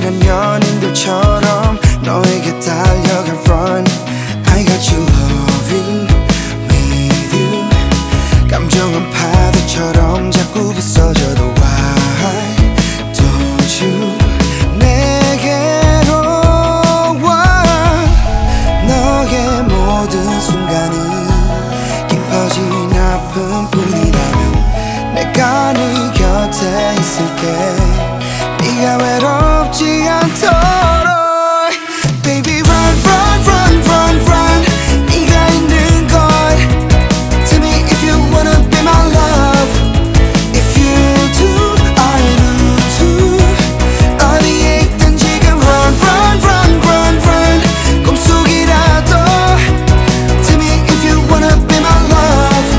친한 연인들처럼 너에게 달려가 run. I got you loving with you. 감정은 파도처럼 자꾸 부서져도 why don't you 내게로 와. 너의 모든 순간이 깊어진 아픔뿐이라면 내가 네 곁에 있을게. 네가 외롭지 않도록. Baby run run run run run. 네가 있는 곳. Tell me if you wanna be my love. If you do I do too. 어디에 있든 지금 run run run run run. 꿈속이라도. Tell me if you wanna be my love.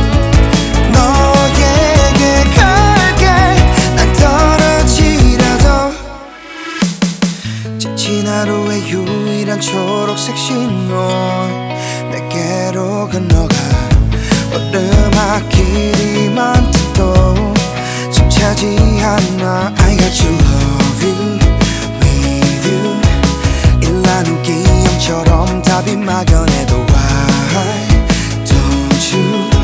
너에게 갈게 난 떨어지라도. 지친 하루의 유일한 초록색 신호 내게로 건너가. 오르막길이 많듯도 숨차지 않아. I got you loving with you. 일난 기형처럼 답이 막연해도 why don't you